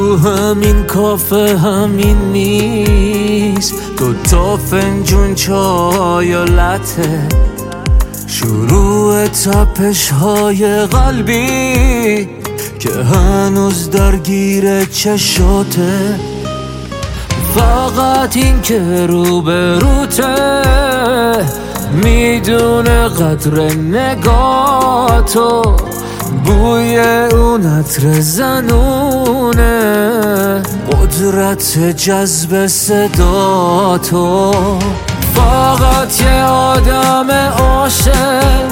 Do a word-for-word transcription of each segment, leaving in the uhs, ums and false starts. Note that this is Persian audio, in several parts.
تو همین کافه همین میز دو تا فنجون چای و لته، شروع تپش های قلبی که هنوز درگیر چشاته. فقط این که رو به روته میدونه قدر نگاتو، بوی اون عطر زنونه، قدرت جذب صداتو. فقط یه آدم عاشق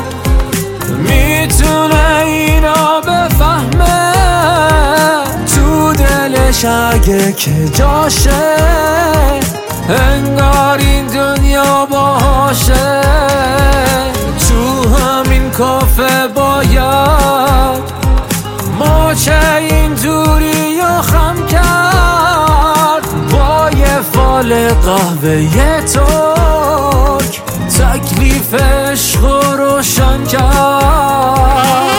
میتونه اینا بفهمه، تو دلش اگه که جاشه انگار این دنیا باشه. تو همین کافه باید ماچه این دوری و خم کرد، با یه فال قهوه ترک تکلیف عشق رو روشن کرد.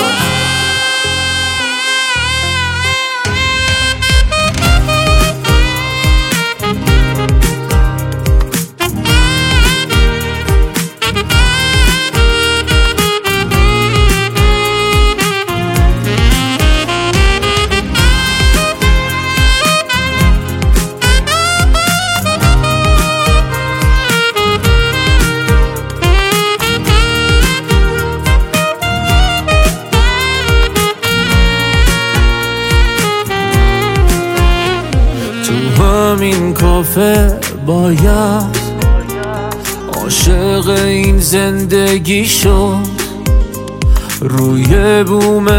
تو همین کافه باید عاشق این زندگی شد، روی بوم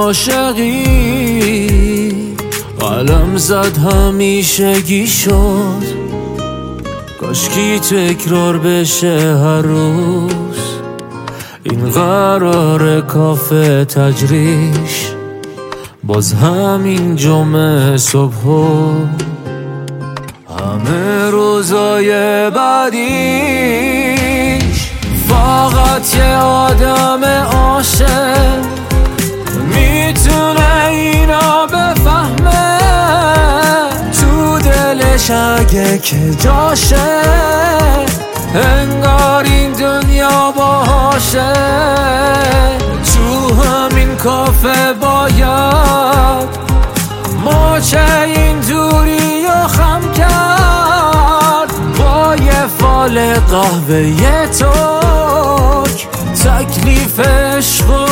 عاشقی قلم زد همیشگی شد. کاشکی تکرار بشه هر روز این قرار کافه تجریش، باز همین جمعه صبح همه روزای بعدیش. فقط یه آدم عاشق میتونه اینا بفهمه، تو دلش اگه که جاشه انگار این دنیا باشه. تو همین کافه باید ماچه این دوری و خم کرد، با یه فال قهوه ترک تکلیف عشق